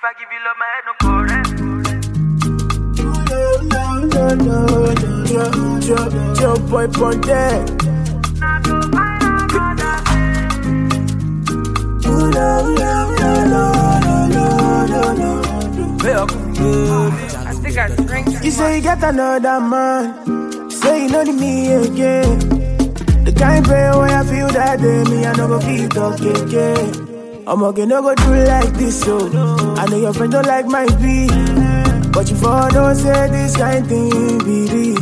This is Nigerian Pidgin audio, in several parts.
If I give you love, my head no correct. Joe boy on deck. I think I drink. You say you get another man. Say you know the me again. The kind prayer where I feel that day, me I no go feel talk again. I'm okay, no go do like this, so I know your friend don't like my beat, but you for don't say this kind thing be real.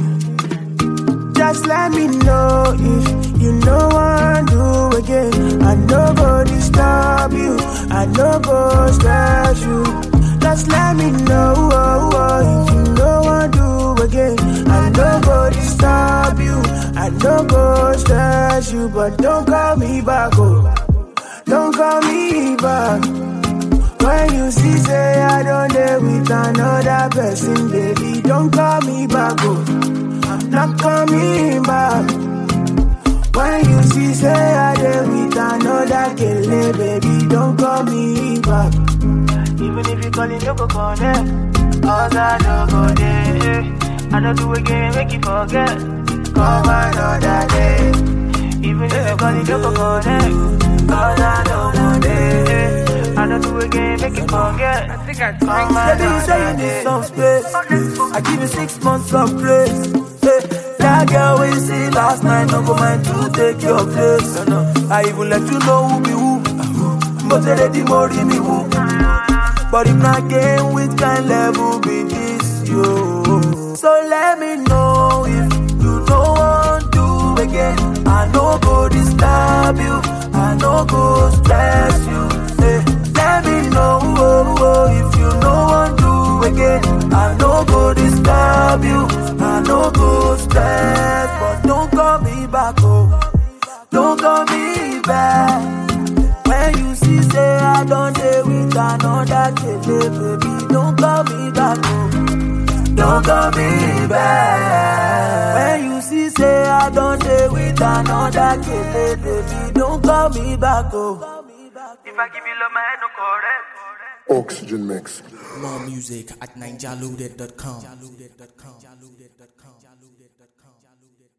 Just let me know if you know what do again. I no go disturb you, I no go stress you. Just let me know if you know what do again. I no go disturb you, I no go stress you, but don't call me back, oh. Don't call me back. When you see say I don't dare with another person, baby, don't call me back, oh. I'm not coming back. When you see say I dare with another killer, baby, don't call me back. Even if you call it, no go connect. Cause I don't go there. I don't do again, make you forget. Come another day. Even if you call it, no go connect. Cause I don't want it. I don't do again, make you forget. I think I drink. Baby, you say you need some space. I give you 6 months of grace. Hey, that girl we see last night, no go mind to take your place. I even let you know who be who. But they ready more me who. But if not game with kind level be this, yo. So let me know if you don't want to again. I no go disturb you, I no go stress you. Hey, let me know if you don't want to again. I no go disturb you, I no go stress. But don't call me back, oh. Don't call me back. When you see say I don't stay with another kid, baby, don't call me back, oh. Don't call me back. When you see say I don't stay with another kid, baby, don't call me back, oh. If I give you love, my head no correct. Oxygen Mix. More music at ninjaloaded.com.